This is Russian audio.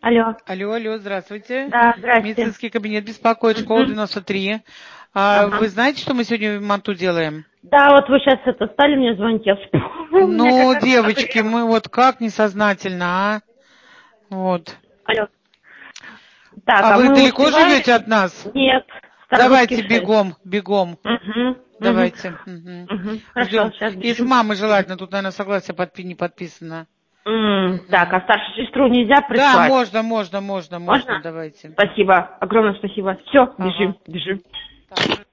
Алло. Алло, здравствуйте. Да, здравствуйте. Медицинский кабинет беспокоит, школа 93. Ага. Вы знаете, что мы сегодня в Манту делаем? Да, вот вы сейчас стали мне звонить, я вспомнила. Меня Ну, как раз девочки, обогрело. мы вот как несознательно, а? Вот. Алло. Так, А а вы мы далеко успевали? живете от нас? Нет. Давайте Старгородский 6. бегом. Угу. Давайте. Хорошо, Ждем. сейчас И с бежим. мамой желательно, тут, наверное, согласие не подписано. Так, а старшую сестру нельзя Да, прислать? можно, Можно? давайте. Спасибо, огромное спасибо. Все, Ага. бежим. Так.